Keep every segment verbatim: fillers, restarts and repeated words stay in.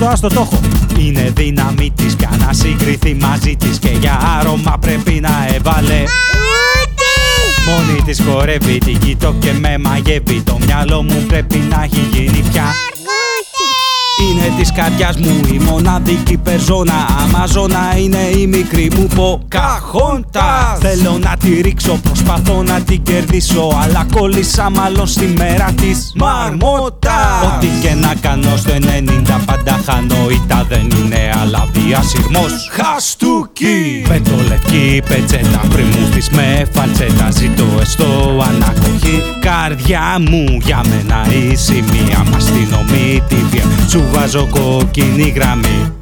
άστο, άστο, το έχω. Είναι δύναμη της πια να συγκριθεί μαζί της και για άρωμα πρέπει να έβαλε. Μόνη της χορεύει, την κοιτώ και με μαγεύει. Το μυαλό μου πρέπει να έχει γίνει πια. Είναι της καρδιάς μου η μοναδική περσόνα. Αμαζόνα είναι η μικρή μου Ποκαχόντας. Θέλω να τη ρίξω, προσπαθώ να την κερδίσω, αλλά κόλλησα μάλλον στη μέρα της Μαρμότα. Ό,τι και να κάνω στο ενενήντα πάντα χάνω. Ήττα δεν είναι αλλά διασυρμός. Χαστούκι! Πετολευκή πετσέτα πριν μου στης με φαλτσέτα. Ζητώ εστώ ανακοχή. Καρδιά μου για μένα η σημεία. Μα στην ομή τη βία σου βάζω κόκκινη γραμμή.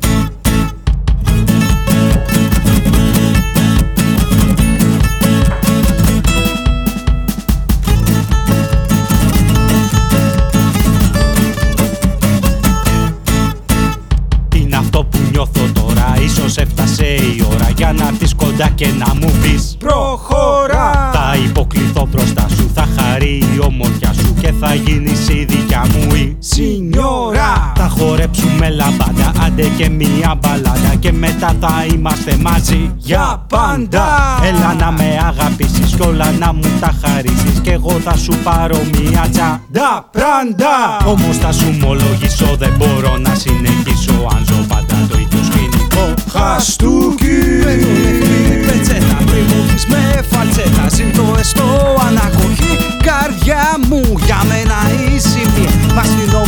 Είναι αυτό που νιώθω τώρα, ίσως έφτασε η ώρα για να έρθεις κοντά και να μου πεις προχώρα. Θα υποκληθώ μπροστά σου, θα χαρεί η ομορφιά σου και θα γίνεις η δικιά μου η σινιόρα. Θα χορέψουμε λαμπάντα, άντε και μία μπαλάντα και μετά θα είμαστε μαζί για πάντα. Έλα να με αγαπήσεις κι όλα να μου τα χαρίσεις κι εγώ θα σου πάρω μία τσάντα πράντα. Όμως θα σου ομολογήσω δεν μπορώ να συνεχίσω αν ζω πάντα το ίδιο σκηνικό. Χαστούκι! Πετσέτα πριν μου πεις με φαλτσέτα. Ζητώ εστώ ανακοχή. Καρδιά μου για μένα η σημεία. Μα στην